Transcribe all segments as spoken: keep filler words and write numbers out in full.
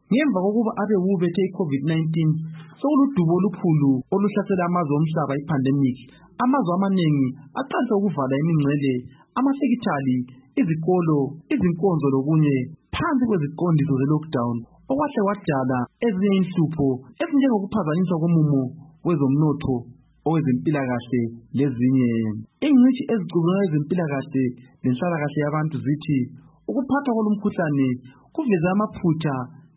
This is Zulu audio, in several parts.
Ngemva kokuba abe wubethe i-COVID nineteen, sokuludubo olukhulu oluhlasela amazwe omhlaba i-pandemic, amazwe amaningi aqalisa ukuvala imingcele, amasekithali, izikolo, izinkonzo lokunye phansi kweziqondiso ze-lockdown, okwahle kwadala ezinye inhlupho ezinjengokuphazanyiswa komumo wezomnotho, owezempilakahle lezinye. Ingcitshi ezicubungula ezempilakahle lenhlalakahle yabantu zithi ukuphathwa kolumkhuhlane kuveza amaphutha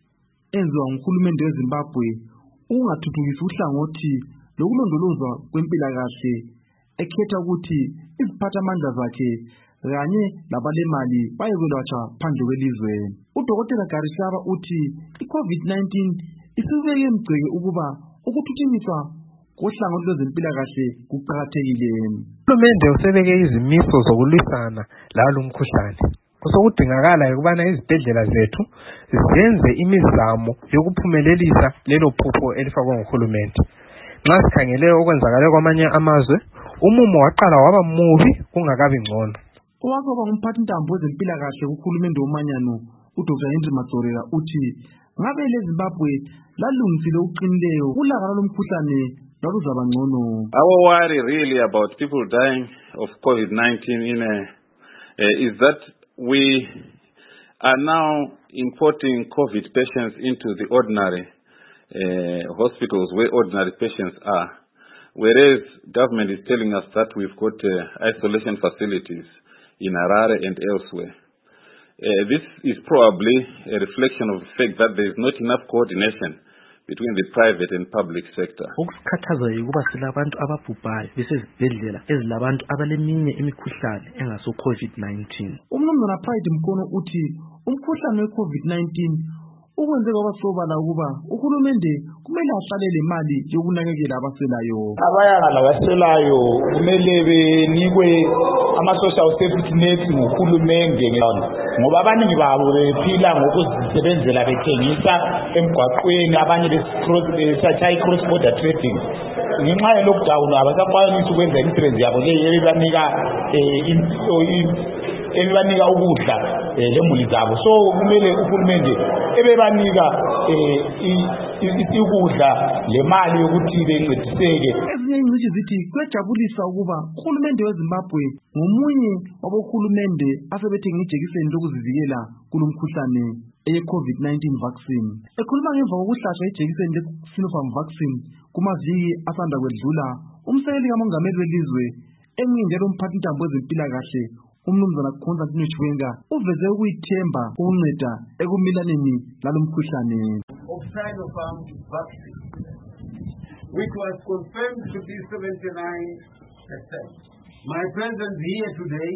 enziwa nguhulumende weZimbabwe ukungathuthukisi uhlangothi lokulondolozwa kwempilakahle, ekhetha ukuthi iziphathamandla zakhe kanye labalemali bayekwelatshwa phandle kwelizwe. Udokotela Garisaba uthi i-COVID nineteen isibeke emgceke ukuba ukuthuthukiswa kohlangothi lwezempilakahle kuqakathekile. Uhulumende usebeke izimiso zokulwisana lalo mkhuhlane. Kusokudingakala ukubana izibhedlela zethu zenze imizamo yokuphumelelisa lelo phupho elifakwe nguhulumende. Nxa sikhangele okwenzakala kwamanye amazwe, umumo waqala waba mubi kungakabi ngcono. Owake waba ngumphathintambo wezempilakahle kuhulumende womanyano, uDoctor Henry Matsorela uthi ngabe leZimbabwe lalungisile uqinileyo ulaka lomkhuhlane lwaluzaba ngcono. Our worry really about people dying of COVID nineteen in a, uh, is that we are now importing COVID patients into the ordinary uh, hospitals where ordinary patients are, whereas government is telling us that we've got uh, isolation facilities in Harare and elsewhere. Uh, this is probably a reflection of the fact that there is not enough coordination between the private and public sector. Ukusikhathaza ukuba silabantu ababhubhayo besezibhedlela ezilabantu abaleminye imikhuhlane engaso COVID nineteen. Umnumzana Pride Mkono uthi umkhuhlane we-COVID nineteen ukwenze kwaba sobala ukuba uhulumende kumele ahlale imali yokunakekela abaselayo. Abayanga labaselayo kumele benikwe ama-social safety net nguhulumende ngoba abaningi babo bephila ngokuzisebenzela bethengisa emgwaqweni, abanye besatshaya i-cross border trading. Ngenxa ye-lockdown abasakwanisi ukwenza imisebenzi yabo leyo ebanika ebanika ukudla lemuli zabo. So kumele uhulumende ebebanika ukudla lemali yokuthi bencediseke. Ezinye ingcitshi zithi kuyajabulisa ukuba uhulumende weZimbabwe ngomunye wabohulumende asebethenge ijekiseni lokuzivikela kulomkhuhlane eye-COVID nineteen vaccine. Ekhuluma ngemva kokuhlatshwa ijekiseni le-Sinopharm vaccine kumaviki asanda kwedlula, umsekeli kamongameli welizwe emncindele umphathintambo wezempilakahle umnumzana Constantine Chiwenga uveze ukuyithemba ukunceda ekumilaneni lalo mkhuhlane. Of Sinopharm vaccine, which was confirmed to be seventy-nine percent. My presence here today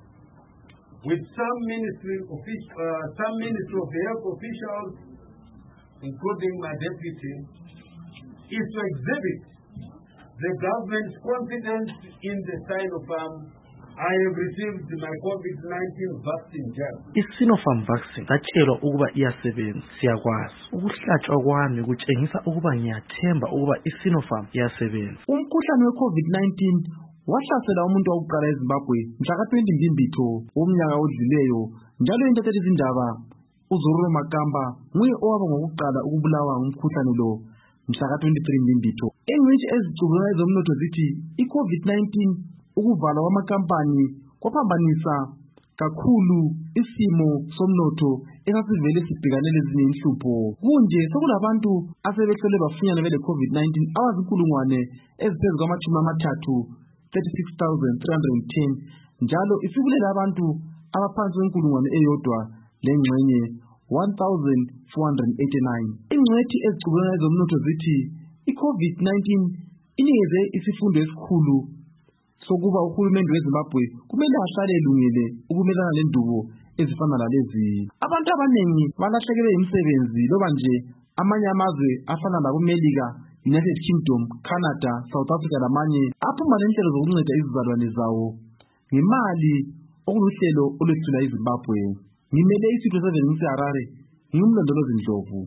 with some ministry official, uh, some ministry of health officials, including my deputy, is to exhibit the government's confidence in the Sinopharm. I have received my COVID nineteen vaccine jab. I-Sinopharm vaccine ngatshelwa ukuba iyasebenza. Siyakwazi ukuhlatshwa kwami kutshengisa ukuba ngiyathemba ukuba i-Sinopharm iyasebenza. Umkhuhlane we-COVID nineteen wahlasela umuntu wokuqala eZimbabwe mhla twenty Mbimbitho womnyaka odlileyo, njalo intatheli izindaba uZororo Makamba nguye owaba ngokuqala ukubulawa ngumkhuhlane lo mhla twenty-three Mbimbitho. Ingcitshi ezicubungula ezomnotho zithi i-COVID nineteen ukuvalwa kwamakampani kwaphambanisa kakhulu isimo somnotho esasivele sibhekanele ezinye inhlupho. Kunje sekulabantu asebehlole bafunyana bele COVID nineteen abazinkulungwane eziphezu kwamashumi amathathu thirty-six thousand three hundred ten, njalo isibulela abantu abaphansi kwenkulungwane eyodwa lengxenye one thousand four hundred eighty-nine. Ingcwethi ezicubungula ezomnotho zithi i-COVID nineteen inikeze isifundo esikhulu sokuba uhulumende weZimbabwe kumele ahlale elungile ukumelana lendubo ezifana lalezi. Abantu abanengi balahlekelwe imisebenzi loba nje amanye amazwe afana laboMelika, United Kingdom, Canada, South Africa lamanye aphuma nenhlelo zokunceda izizalwane zawo ngemali okuluhlelo olwethula iZimbabwe. Ngimele isitho seven ngise Harare, ngimlondolozi Ndlovu.